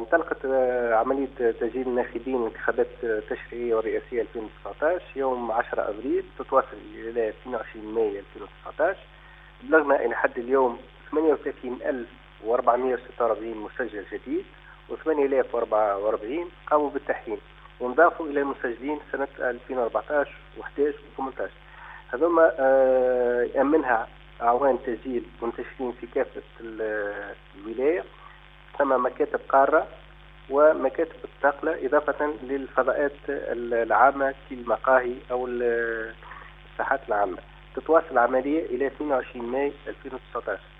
انطلقت عملية تسجيل الناخبين انتخابات التشريعية والرئاسية 2019 يوم 10 أبريل، تتواصل إلى 22 مايو 2019. بلغنا إلى حد اليوم 38446 مسجل جديد، و8044 قاموا بالتحيين، ونضافوا إلى المسجلين سنة 2014 و11 و18. هذوما يأمنها أعوان تسجيل منتشرين في كافة الولاية، ثم مكاتب قارة ومكاتب التقلة، إضافة للفضاءات العامة كالمقاهي أو الساحات العامة. تتواصل العملية إلى 22 مايو 2019.